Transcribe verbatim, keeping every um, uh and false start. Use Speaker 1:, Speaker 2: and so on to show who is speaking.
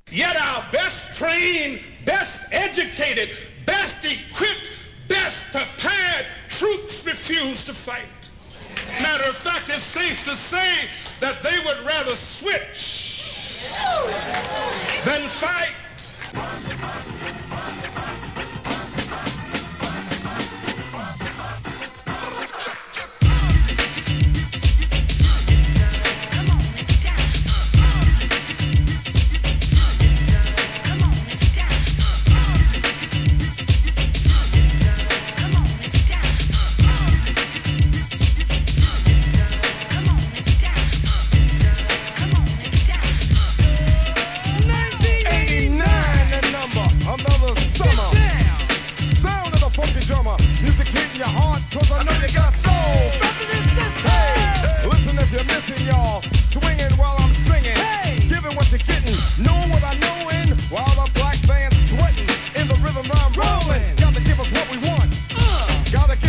Speaker 1: Yet our best trained, best educated, best equipped, best prepared troops refuse to fight. Matter of fact, it's safe to say that they would rather switch than fight.